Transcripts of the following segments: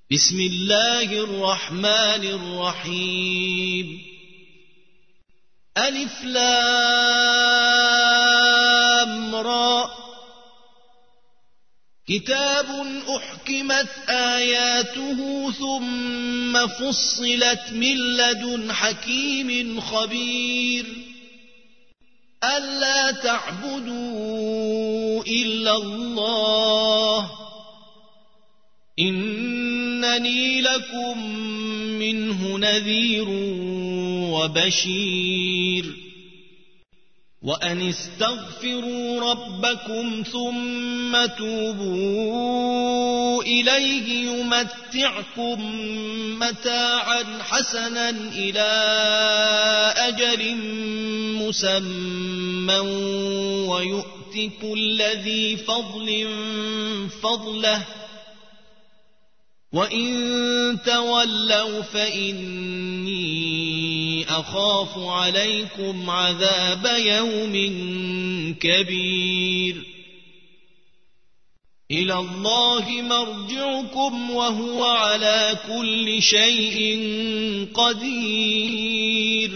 بسم الله الرحمن الرحيم ألف لام را كتاب أحكمت آياته ثم فصلت من لدن حكيم خبير ألا تعبدوا إلا الله إنني لكم منه نذير وبشير وأن استغفروا ربكم ثم توبوا إليه يمتعكم متاعا حسنا إلى أجل مسمى ويؤت كل ذي فضل فضله وإن تولوا فإني أخاف عليكم عذاب يوم كبير إلى الله مرجعكم وهو على كل شيء قدير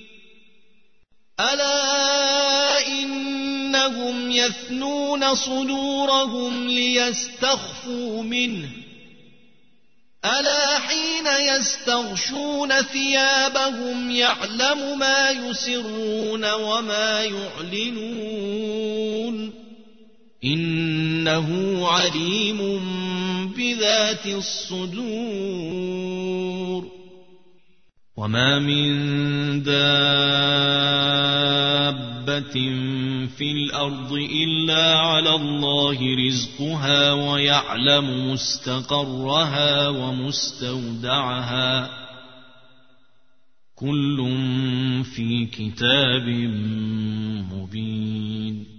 ألا إنهم يثنون صدورهم ليستخفوا منه ألا حين يستغشون ثيابهم يعلم ما يسرون وما يعلنون إنه عليم بذات الصدور وما من دابة في الأرض إلا على الله رزقها ويعلم مستقرها ومستودعها كل في كتاب مبين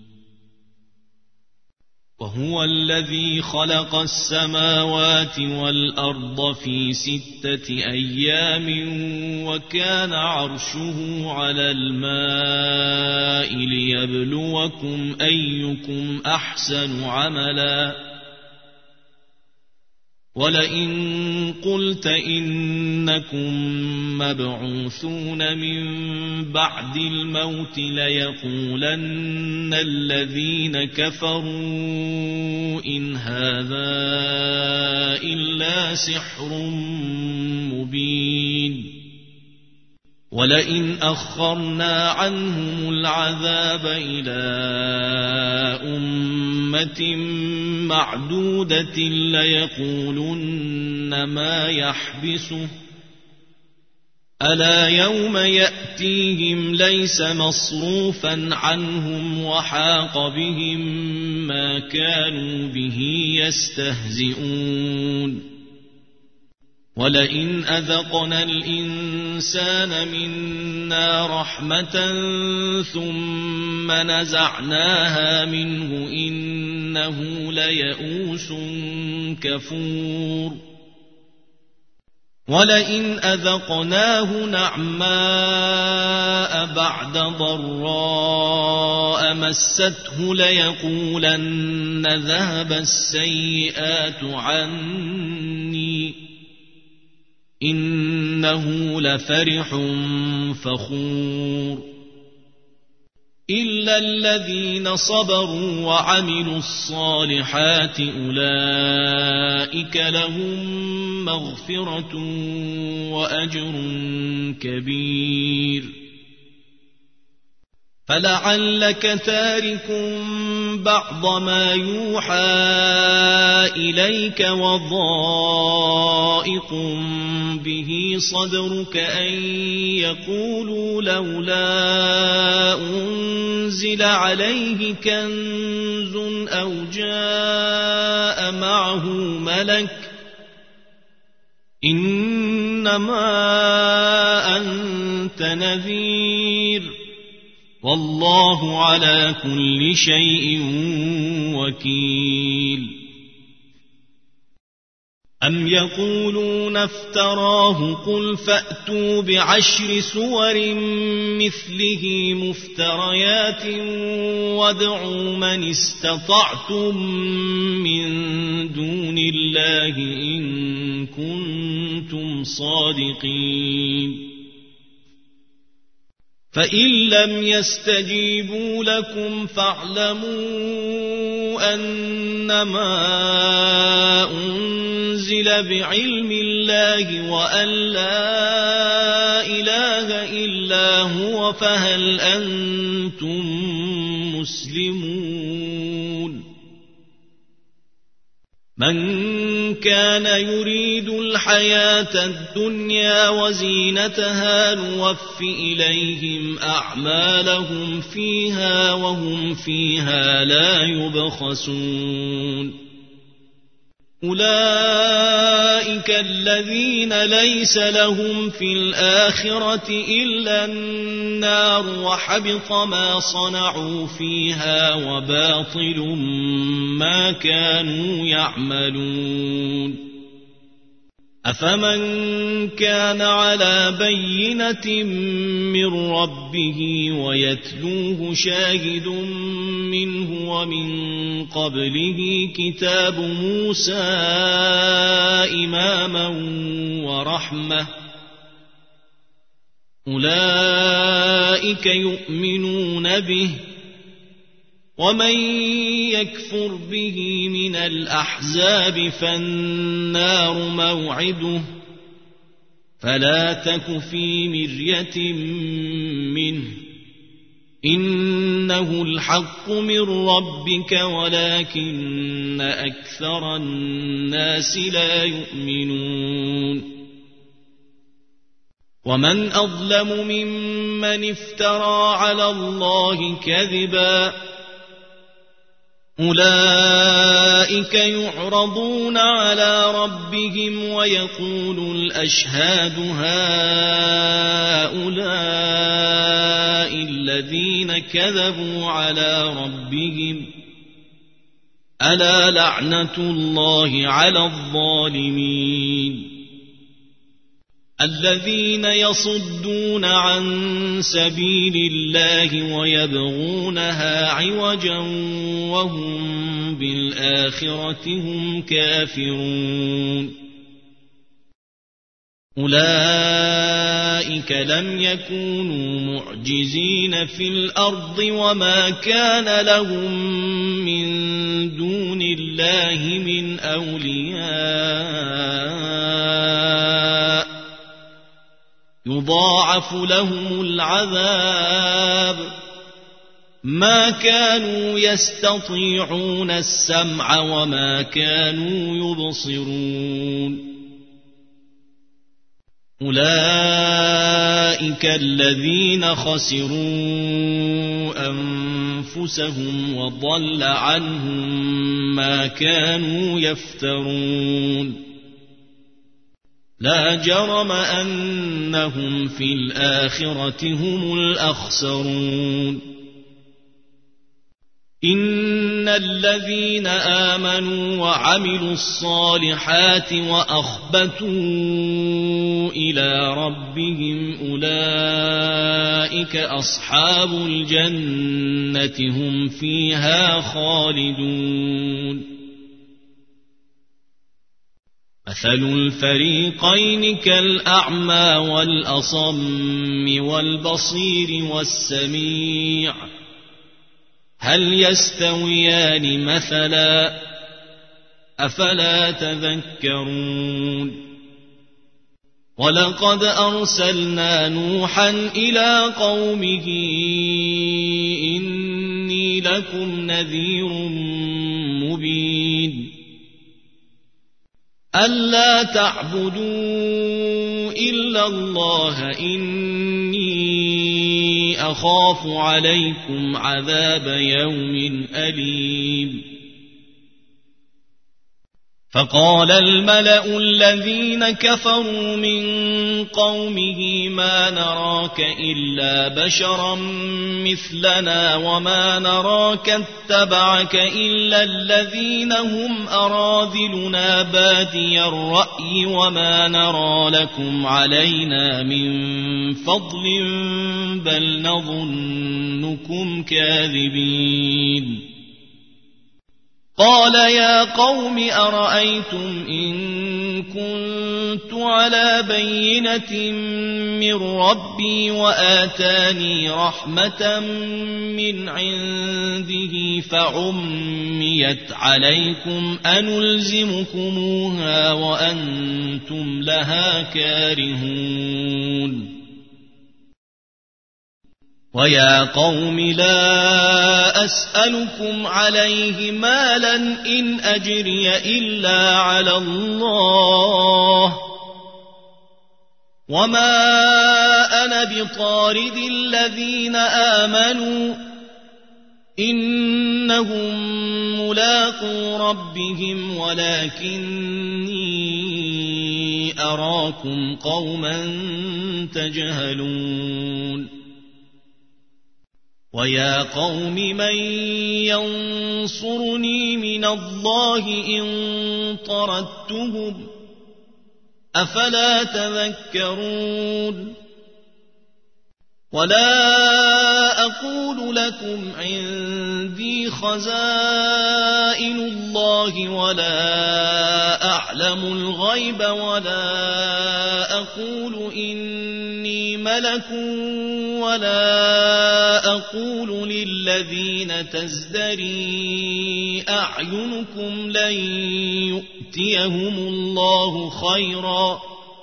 وهو الذي خلق السماوات والأرض في 6 أيام وكان عرشه على الماء ليبلوكم أيكم أحسن عملا ولئن قلت إنكم مبعوثون من بعد الموت ليقولن الذين كفروا إن هذا إلا سحر مبين ولئن أخرنا عنهم العذاب إلى أمة معدودة ليقولن ما يحبسه ألا يوم يأتيهم ليس مصروفا عنهم وحاق بهم ما كانوا به يستهزئون ولئن أذقنا الإنسان منا رحمة ثم نزعناها منه إنه ليئوس كفور ولئن أذقناه نعماء بعد ضراء مسته ليقولن ذهب السيئات عني إنه لفرح فخور إلا الذين صبروا وعملوا الصالحات أولئك لهم مغفرة وأجر كبير فلعلك تارك بعض ما يوحى إليك وضائق به صدرك أن يقولوا لولا أنزل عليه كنز أو جاء معه ملك إنما أنت نذير والله على كل شيء وكيل أم يقولون افتراه قل فأتوا ب10 سور مثله مفتريات وادعوا من استطعتم من دون الله إن كنتم صادقين فإن لم يستجيبوا لكم فاعلموا أنما أنزل بعلم الله وأن لا إله إلا هو فهل أنتم مسلمون من كان يريد الحياة الدنيا وزينتها نوف إليهم أعمالهم فيها وهم فيها لا يبخسون أولئك الذين ليس لهم في الآخرة إلا النار وحبط ما صنعوا فيها وباطل ما كانوا يعملون أفمن كان على بينة من ربه ويتلوه شاهد منه ومن قبله كتاب موسى إماما ورحمة أولئك يؤمنون به ومن يكفر به من الأحزاب فالنار موعده فلا تك في مرية منه إنه الحق من ربك ولكن أكثر الناس لا يؤمنون ومن أظلم ممن افترى على الله كذبا أولئك يعرضون على ربهم ويقول الأشهاد هؤلاء الذين كذبوا على ربهم ألا لعنة الله على الظالمين الذين يصدون عن سبيل الله ويبغونها عوجا وهم بالآخرة هم كافرون أولئك لم يكونوا معجزين في الأرض وما كان لهم من دون الله من أولياء يضاعف لهم العذاب ما كانوا يستطيعون السمع وما كانوا يبصرون أولئك الذين خسروا أنفسهم وضل عنهم ما كانوا يفترون لا جرم أنهم في الآخرة هم الأخسرون إن الذين آمنوا وعملوا الصالحات وأخبتوا إلى ربهم أولئك أصحاب الجنة هم فيها خالدون مثل الفريقين كالأعمى والأصم والبصير والسميع هل يستويان مثلا أفلا تذكرون ولقد أرسلنا نوحا إلى قومه إني لكم نذير مبين ألا تعبدوا إلا الله إني أخاف عليكم عذاب يوم أليم فقال الملأ الذين كفروا من قومه ما نراك إلا بشرا مثلنا وما نراك اتبعك إلا الذين هم أراذلنا بادي الرأي وما نرى لكم علينا من فضل بل نظنكم كاذبين قال يا قوم أرأيتم إن كنت على بينة من ربي وآتاني رحمة من عنده فعميت عليكم أنلزمكموها وأنتم لها كارهون ويا قوم لا أسألكم عليه مالا إن أجري إلا على الله وما أنا بطارد الذين آمنوا إنهم ملاقو ربهم ولكني أراكم قوما تجهلون ويا قوم من ينصرني من الله إن طردتهم أفلا تذكرون ولا أقول لكم عندي خزائن الله ولا أعلم الغيب ولا أقول إني ملك ولا أقول للذين تزدري أعينكم لن يؤتيهم الله خيرا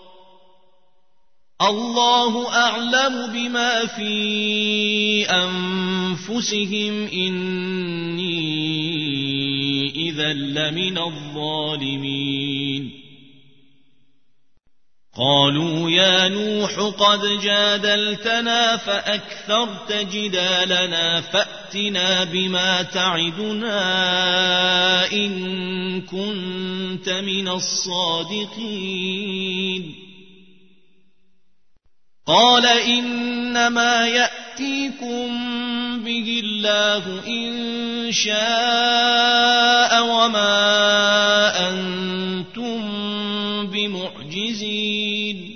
الله أعلم بما في أنفسهم إني إذا لمن الظالمين قالوا يا نوح قد جادلتنا فأكثرت جدالنا فأتنا بما تعدنا إن كنت من الصادقين قال إنما يأتيكم به الله إن شاء وما أنتم بمعجزين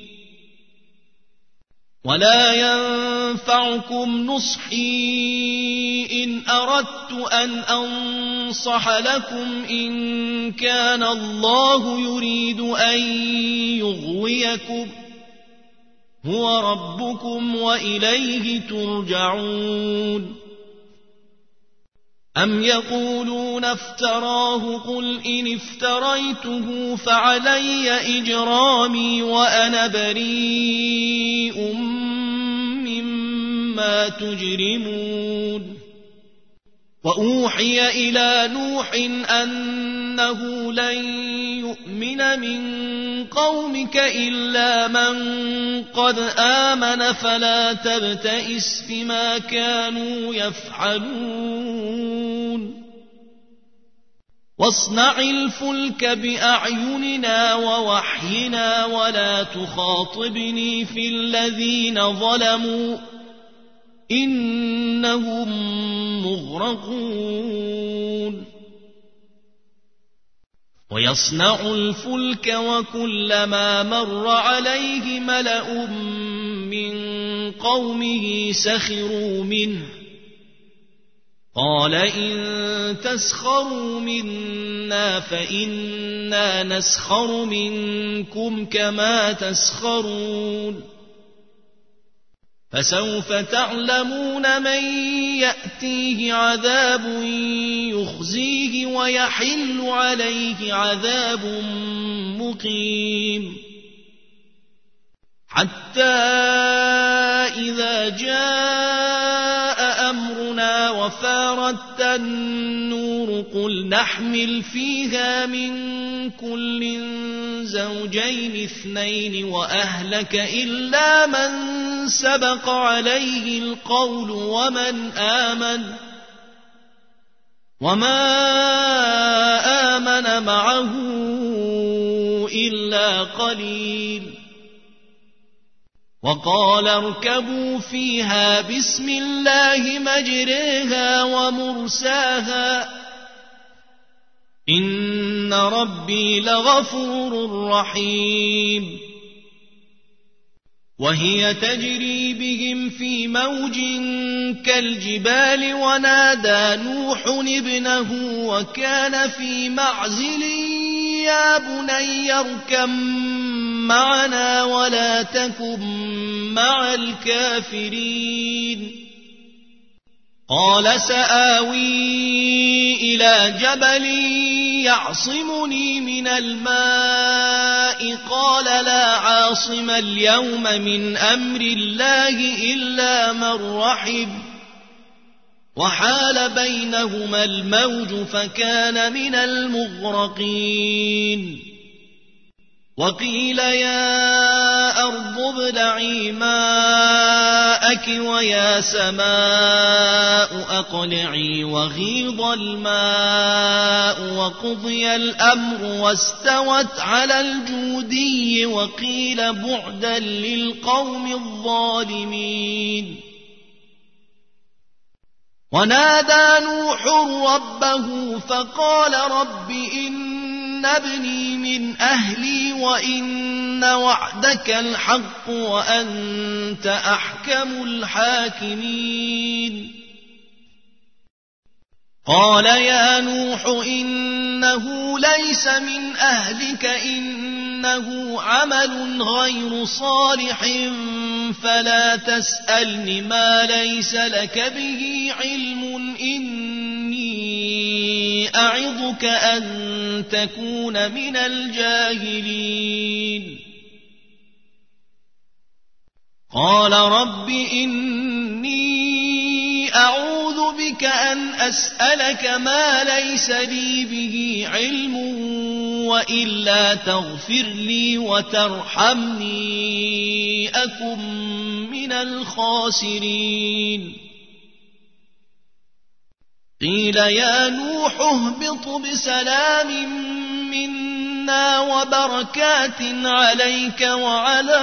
ولا ينفعكم نصحي إن أردت أن أنصح لكم إن كان الله يريد أن يغويكم هو ربكم وإليه ترجعون أم يقولون افتراه قل إن افتريته فعلي إجرامي وأنا بريء مما تجرمون وأوحي إلى نوح أنه لن يؤمن من قومك إلا من قد آمن فلا تبتئس بما كانوا يفعلون واصنع الفلك بأعيننا ووحينا ولا تخاطبني في الذين ظلموا إنهم مغرقون ويصنع الفلك وكلما مر عليه ملأ من قومه سخروا منه قال إن تسخروا منا فإنا نسخر منكم كما تسخرون فسوف تعلمون من يأتيه عذاب يخزيه ويحل عليه عذاب مقيم حتى إذا جاء أمرنا وفارت النور قل نحمل فيها من كل زوجين اثنين وأهلك إلا من سبق عليه القول وما آمن معه إلا قليل وقال اركبوا فيها بسم الله مجريها ومرساها إن ربي لغفور رحيم وهي تجري بهم في موج كالجبال ونادى نوح ابنه وكان في معزل يا بني اركب معنا ولا تكن مع الكافرين قال سآوي إلى جبل يعصمني من الماء قال لا عاصم اليوم من أمر الله إلا من رحم وحال بينهما الموج فكان من المغرقين وقيل يا أرض ابلعي ماءك ويا سماء أقلعي وغيض الماء وقضي الأمر واستوت على الجودي وقيل بعدا للقوم الظالمين ونادى نوح ربه فقال رب إن ابني من أهلي وإن وعدك الحق وأنت أحكم الحاكمين قال يا نوح إنه ليس من أهلك إنه عمل غير صالح فلا تسألني ما ليس لك به علم إني أعظك أن تكون من الجاهلين قال رب إني أعوذ بك أن أسألك ما ليس لي به علم وإلا تغفر لي وترحمني أكن من الخاسرين قيل يا نوح اهبط بسلام منا وبركات عليك وعلى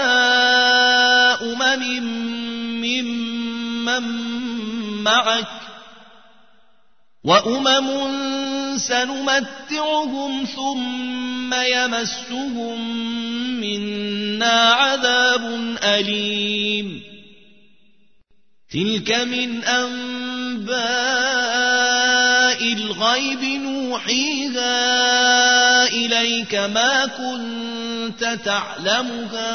ممن معك وأمم سنمتعهم ثم يمسهم منا عذاب أليم تلك من أنباء الغيب نوحيها إليك ما كنت تعلمها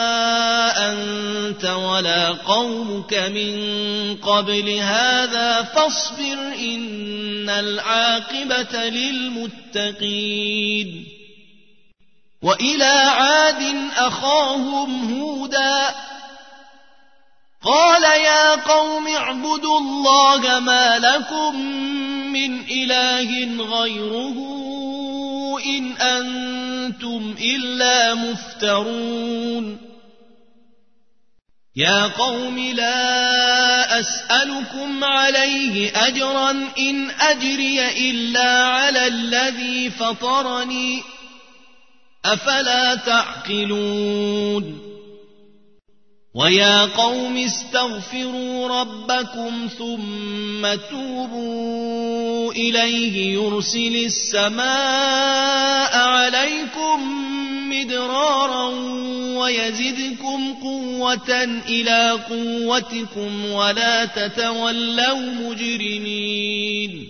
أنت ولا قومك من قبل هذا فاصبر إن العاقبة للمتقين وإلى عاد أخاهم هودا قال يا قوم اعبدوا الله ما لكم من إله غيره إن أنتم إلا مفترون يا قوم لا أسألكم عليه أجرا إن أجري إلا على الذي فطرني أفلا تعقلون ويا قوم استغفروا ربكم ثم توبوا إليه يرسل السماء عليكم مدرارا ويزدكم قوة إلى قوتكم ولا تتولوا مجرمين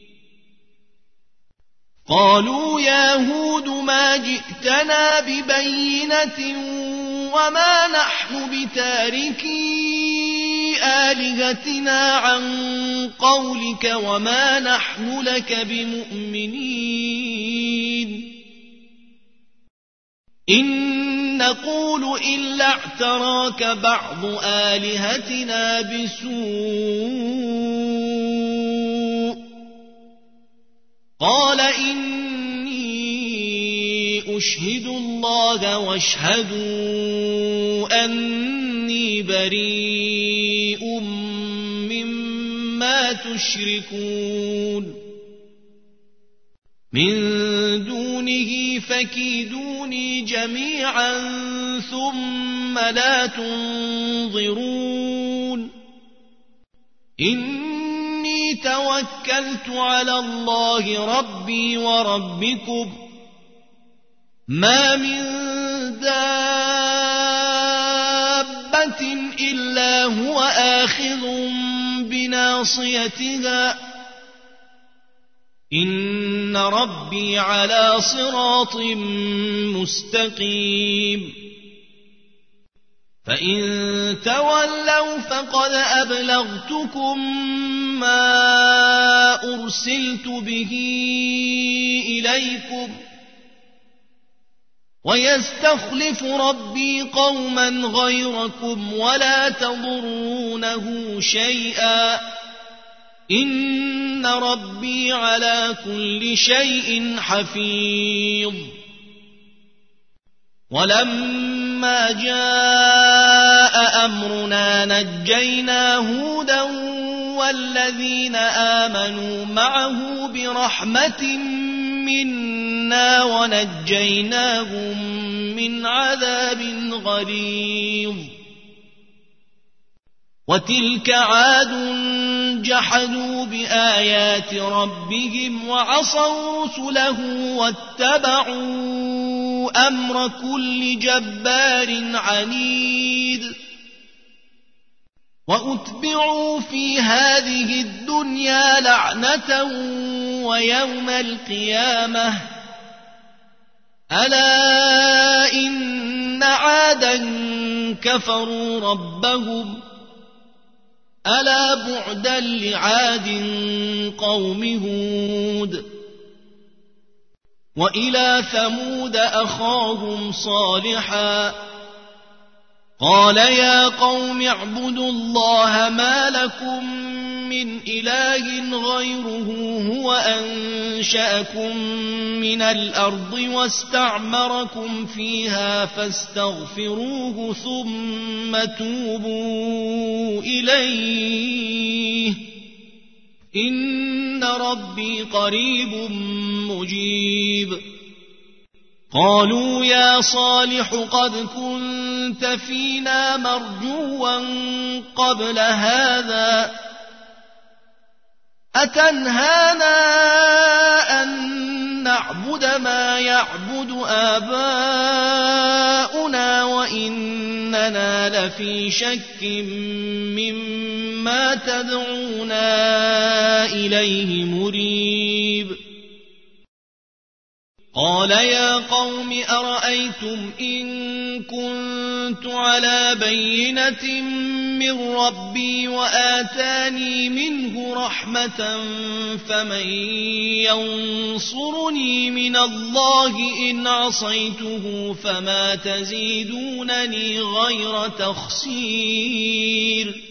قالوا يا هود ما جئتنا ببينة وما نحن بتاركي آلهتنا عن قولك وما نحن لك بمؤمنين إن نقول إلا اعتراك بعض آلهتنا بسوء قال إني أشهد الله واشهدوا أني بريء مما تشركون من دونه فكيدوني جميعا ثم لا تنظرون إني توكلت على الله ربي وربكم ما من دابة إلا هو آخذ بناصيتها إن ربي على صراط مستقيم فإن تولوا فقد أبلغتكم ما أرسلت به إليكم ويستخلف ربي قوما غيركم ولا تضرونه شيئا إن ربي على كل شيء حفيظ ولما جاء أمرنا نجينا هودا والذين آمنوا معه برحمة منا ونجيناهم من عذاب غليظ وتلك عاد جحدوا بآيات ربهم وعصوا رسله واتبعوا أمر كل جبار عنيد وأتبعوا في هذه الدنيا لعنة ويوم القيامة ألا إن عادا كفروا ربهم ألا بعدا لعاد قوم هود وإلى ثمود أخاهم صالحا قال يا قوم اعبدوا الله ما لكم من إله غيره هو أنشأكم من الأرض واستعمركم فيها فاستغفروه ثم توبوا إليه إن ربي قريب مجيب قالوا يا صالح قد كنت فينا مرجوا قبل هذا أتنهانا أن نعبد ما يعبد آباؤنا وإننا لفي شك مما تدعونا إليه مريب قال يا قوم أرأيتم إن كنت على بينة من ربي وآتاني منه رحمة فمن ينصرني من الله إن عصيته فما تزيدونني غير تخسير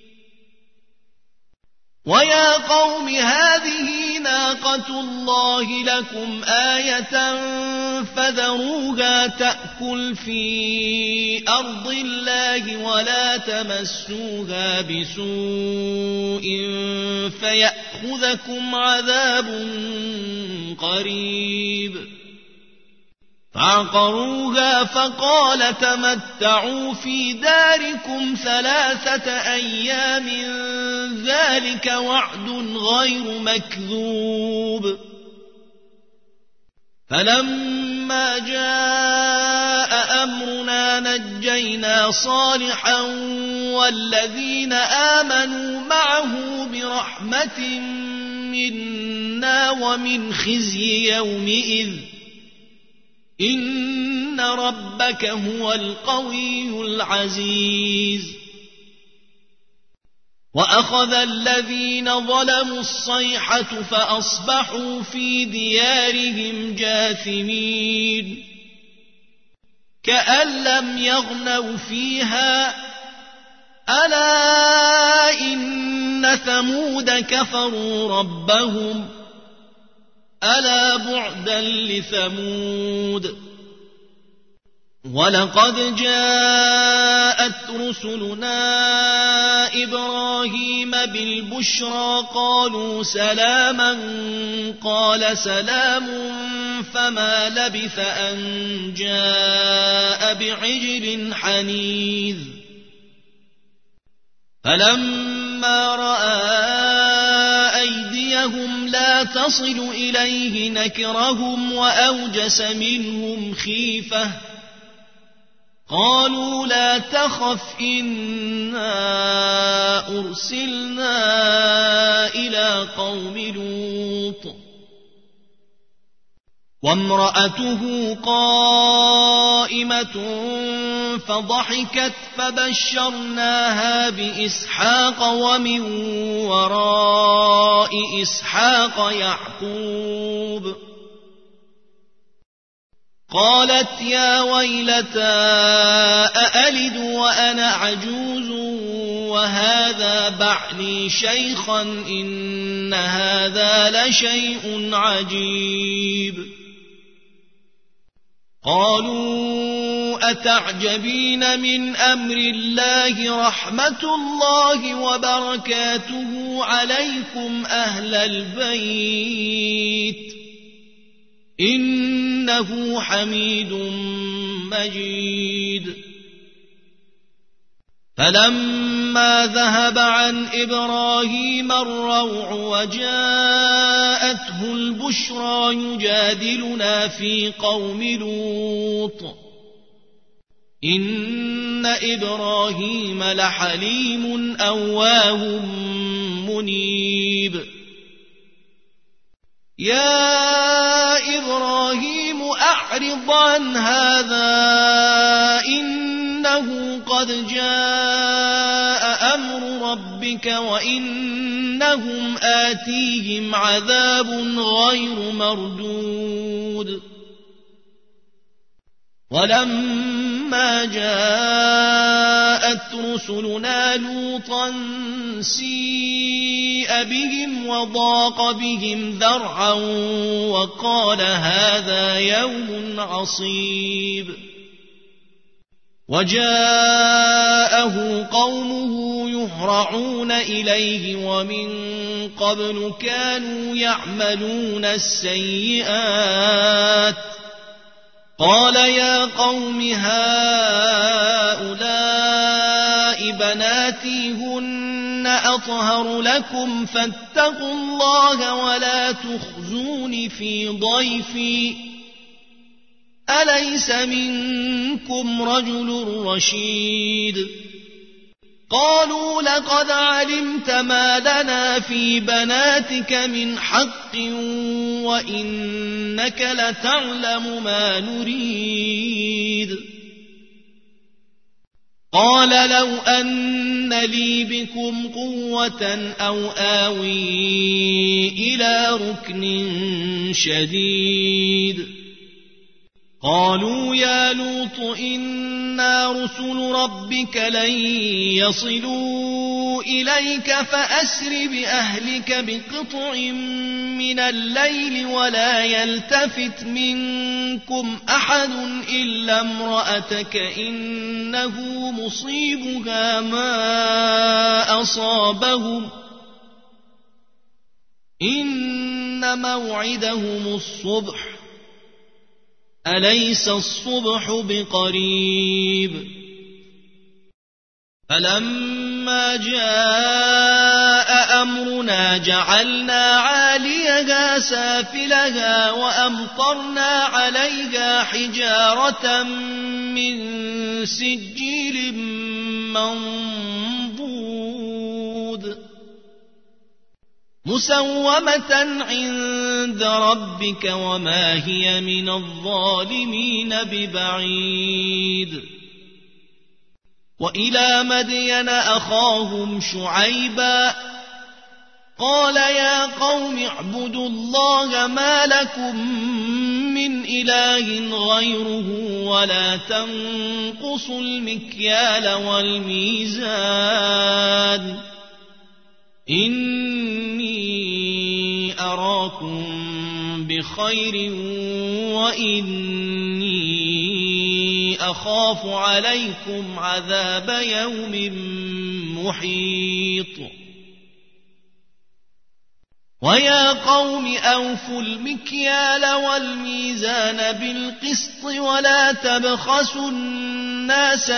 ويا قوم هذه ناقة الله لكم آية فذروها تأكل في أرض الله ولا تمسوها بسوء فيأخذكم عذاب قريب فعقروها فقال تمتعوا في داركم 3 أيام ذلك وعد غير مكذوب فلما جاء أمرنا نجينا صالحا والذين آمنوا معه برحمة منا ومن خزي يومئذ إن ربك هو القوي العزيز وأخذ الذين ظلموا الصيحة فأصبحوا في ديارهم جاثمين كأن لم يغنوا فيها ألا إن ثمود كفروا ربهم ألا بعدا لثمود ولقد جاءت رسلنا إبراهيم بالبشرى قالوا سلاما قال سلام فما لبث أن جاء بعجل حنيذ فلما رأى أيديهم لا تصل إليه نكرهم وأوجس منهم خيفة قالوا لا تخف إنا أرسلنا إلى قوم لوط وامرأته قائمة فضحكت فبشرناها بإسحاق ومن وراء إسحاق يعقوب قالت يا ويلتى أألد وأنا عجوز وهذا بعلي شيخا إن هذا لشيء عجيب قالوا أتعجبين من أمر الله رحمة الله وبركاته عليكم أهل البيت إنه حميد مجيد فلما ذهب عن إبراهيم الروع وجاءته البشرى يجادلنا في قوم لوط إن إبراهيم لحليم أواه منيب يا إبراهيم أعرض عن هذا إنه قد جاء أمر ربك وإنهم آتيهم عذاب غير مردود ولما جاءت رسلنا لوطا سيء بهم وضاق بهم ذرعا وقال هذا يوم عصيب وجاءه قومه يهرعون إليه ومن قبل كانوا يعملون السيئات قال يا قوم هؤلاء بناتي هن أطهر لكم فاتقوا الله ولا تخزون في ضيفي أليس منكم رجل رشيد قالوا لقد علمت ما لنا في بناتك من حق وإنك لتعلم ما نريد قال لو أن لي بكم قوة أو آوي إلى ركن شديد قالوا يا لوط إنا رسل ربك لن يصلوا إليك فأسر بأهلك بقطع من الليل ولا يلتفت منكم أحد إلا امرأتك إنه مصيبها ما أصابهم إن موعدهم الصبح أليس الصبح بقريب فلما جاء أمرنا جعلنا عاليها سافلها وأمطرنا عليها حجارة من سجيل منضود مسومة عند ربك وما هي من الظالمين ببعيد وإلى مدين أخاهم شعيبا قال يا قوم اعبدوا الله ما لكم من إله غيره ولا تنقصوا المكيال والميزان إني أراكم بخير وإني أخاف عليكم عذاب يوم محيط ويا قوم أوفوا المكيال والميزان بالقسط ولا تبخسوا الناس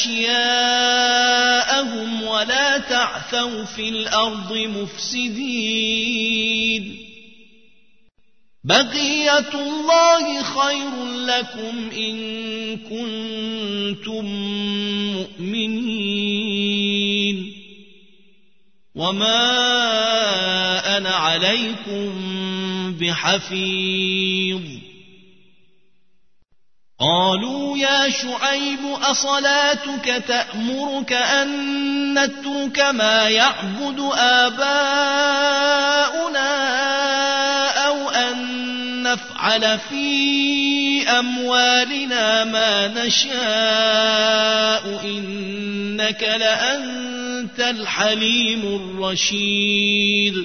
أشياءهم ولا تعثوا في الأرض مفسدين بقية الله خير لكم إن كنتم مؤمنين وما أنا عليكم بحفيظ قالوا يا شعيب أصلاتك تأمرك أن نترك ما يعبد آباؤنا أو أن نفعل في أموالنا ما نشاء إنك لأنت الحليم الرشيد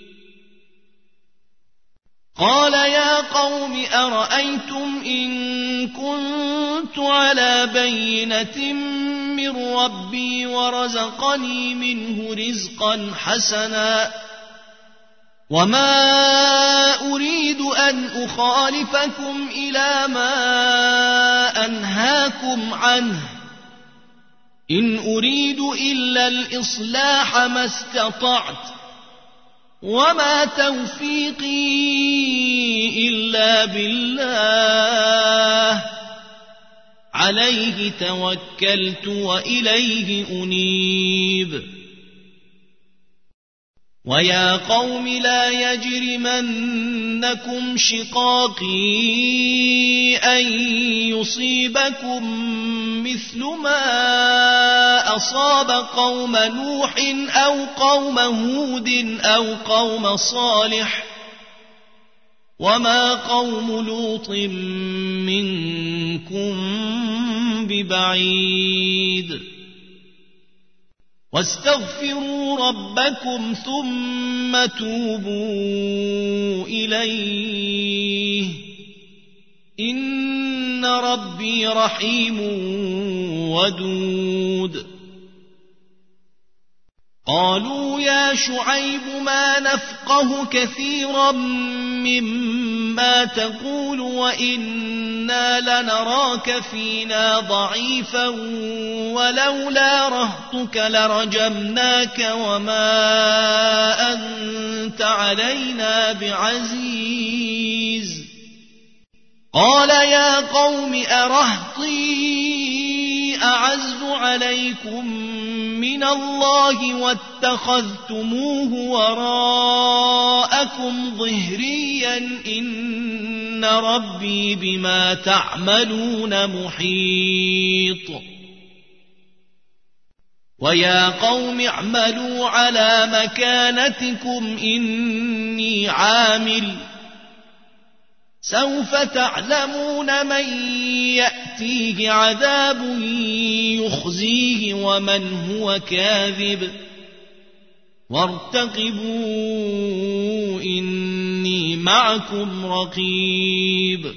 قال يا قوم أرأيتم إن كنت على بينة من ربي ورزقني منه رزقا حسنا وما أريد أن أخالفكم إلى ما أنهاكم عنه إن أريد إلا الإصلاح ما استطعت وما توفيقي إلا بالله عليه توكلت وإليه أنيب ويا قوم لا يجرمنكم شقاقي أن يصيبكم مثل ما أصاب قوم نوح أو قوم هود أو قوم صالح وما قوم لوط منكم ببعيد واستغفروا ربكم ثم توبوا إليه إن ربي رحيم ودود قالوا يا شعيب ما نفقه كثيرا مما تقول وإنا لنراك فينا ضعيفا ولولا رهطك لرجمناك وما أنت علينا بعزيز قال يا قوم أرهطي أعز عليكم من الله واتخذتموه وراءكم ظهريا إن ربي بما تعملون محيط ويا قوم اعملوا على مكانتكم إني عامل سوف تعلمون من يأتيه عذاب يخزيه ومن هو كاذب وارتقبوا إني معكم رقيب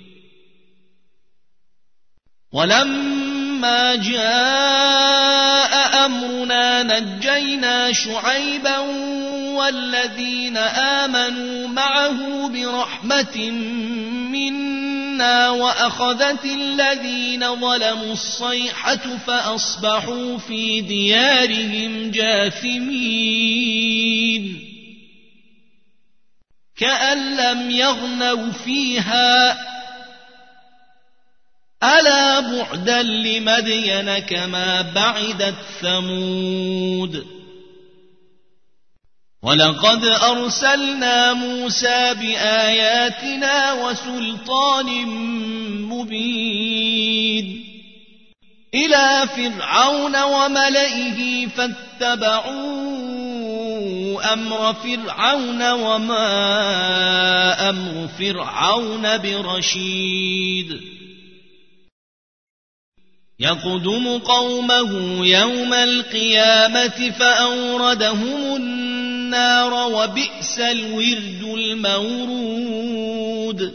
ولما جاء أمرنا نجينا شعيبا والذين آمنوا معه برحمة منا وأخذت الذين ظلموا الصيحة فأصبحوا في ديارهم جاثمين كأن لم يغنوا فيها ألا بعدا لمدين كما بعدت ثمود ولقد أرسلنا موسى بآياتنا وسلطان مبين إلى فرعون وملئه فاتبعوا أمر فرعون وما أمر فرعون برشيد يقدم قومه يوم القيامة فأوردهم النار وبئس الورد المورود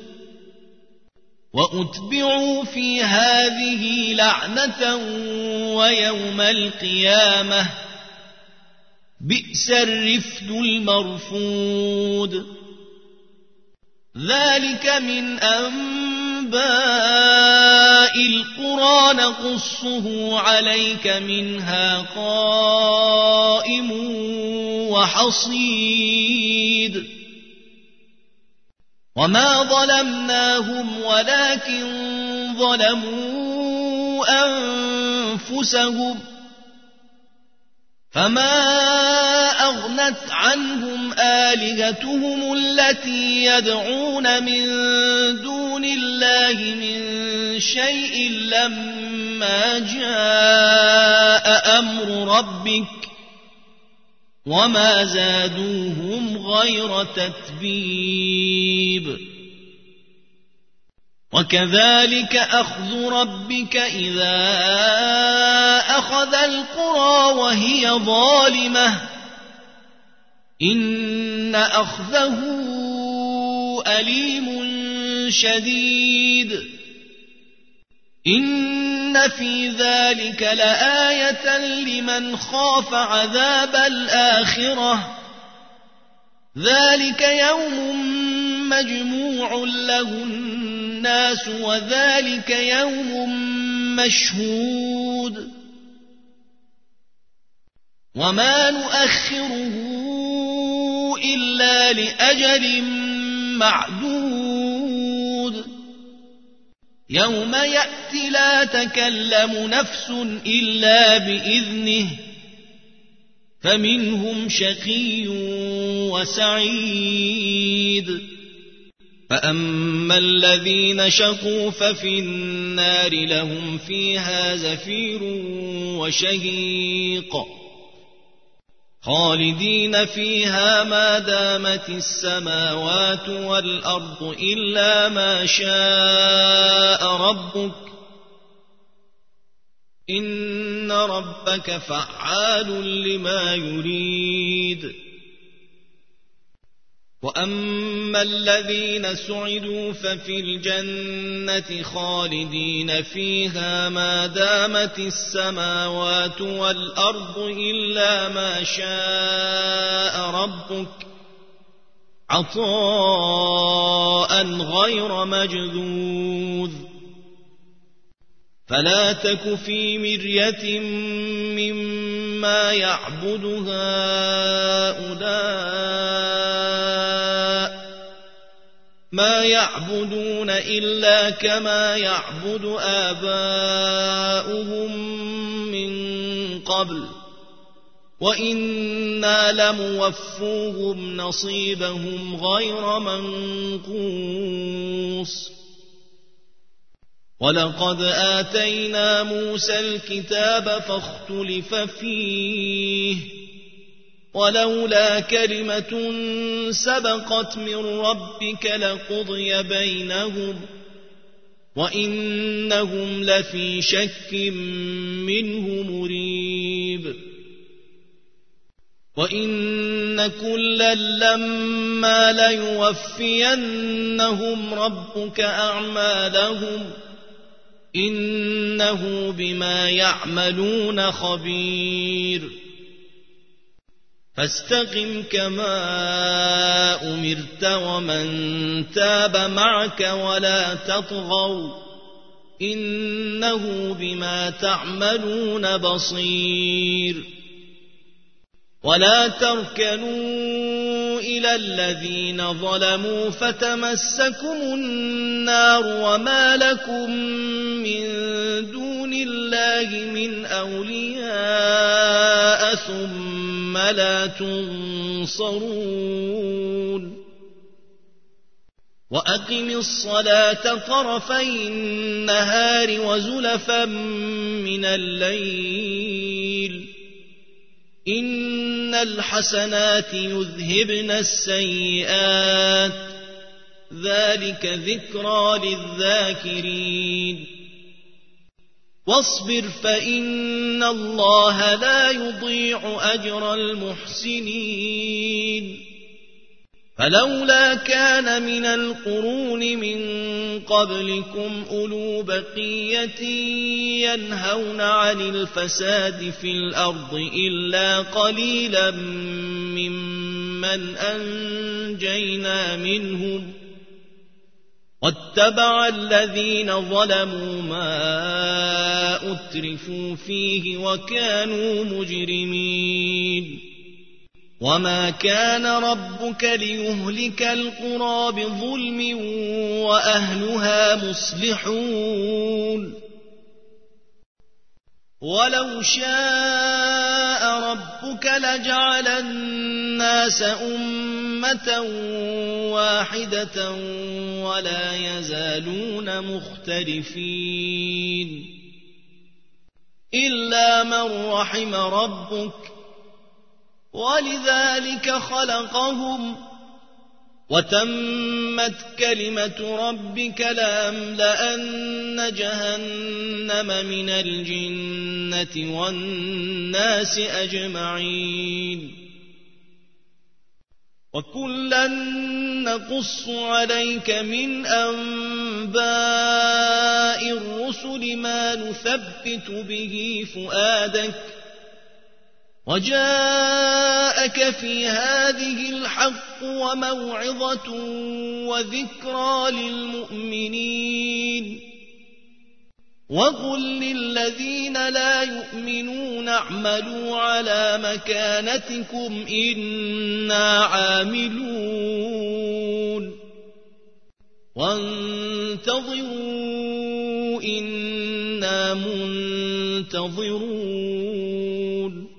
وأتبعوا في هذه لعنة ويوم القيامة بئس الرفد المرفود ذلك من أنباء القرى نقصه عليك منها قائم وحصيد وما ظلمناهم ولكن ظلموا أنفسهم فما أغنت عنهم آلهتهم التي يدعون من دون الله من شيء لما جاء أمر ربك وما زادوهم غير تتبيب وكذلك أخذ ربك إذا أخذ القرى وهي ظالمة إن أخذه أليم شديد إن في ذلك لآية لمن خاف عذاب الآخرة ذلك يوم مجموع له الناس وذلك يوم مشهود وما نؤخره إلا لأجل معدود يوم يأتي لا تكلم نفس إلا بإذنه فمنهم شقي وسعيد فأما الذين شقوا ففي النار لهم فيها زفير وشهيق خالدين فيها ما دامت السماوات والأرض إلا ما شاء ربك إن ربك فعال لما يريد وأما الذين سعدوا ففي الجنة خالدين فيها ما دامت السماوات والأرض إلا ما شاء ربك عطاء غير مجذوذ فلا تك في مرية مما يعبد هؤلاء ما يعبدون إلا كما يعبد آباؤهم من قبل وإنا لموفوهم نصيبهم غير منقوص ولقد آتينا موسى الكتاب فاختلف فيه ولولا كلمة سبقت من ربك لقضي بينهم وإنهم لفي شك منه مريب وإن كلا لما ليوفينهم ربك أعمالهم إنه بما يعملون خبير فاستقم كما أمرت ومن تاب معك ولا تطغوا إنه بما تعملون بصير ولا تركنوا إلى الذين ظلموا فتمسكم النار وما لكم من دون الله من أولياء ثم لا تنصرون وأقم الصلاة طرفي النهار وزلفا من الليل إن الحسنات يذهبن السيئات ذلك ذكرى للذاكرين واصبر فإن الله لا يضيع أجر المحسنين فلولا كان من القرون من قبلكم أولو بقية ينهون عن الفساد في الأرض إلا قليلا ممن أنجينا منهم واتبع الذين ظلموا ما أترفوا فيه وكانوا مجرمين وما كان ربك ليهلك القرى بظلم وأهلها مصلحون ولو شاء ربك لجعل الناس أمة واحدة ولا يزالون مختلفين إلا من رحم ربك ولذلك خلقهم وتمت كلمة ربك لأملأن جهنم من الجنة والناس أجمعين وكلا نقص عليك من أنباء الرسل ما نثبت به فؤادك وجاءك في هذه الحق وموعظة وذكرى للمؤمنين وقل للذين لا يؤمنون اعملوا على مكانتكم إنا عاملون وانتظروا إنا منتظرون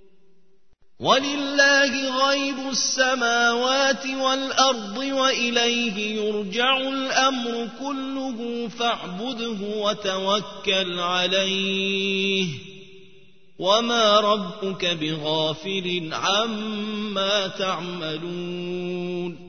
ولله غيب السماوات والأرض وإليه يرجع الأمر كله فاعبده وتوكل عليه وما ربك بغافل عما تعملون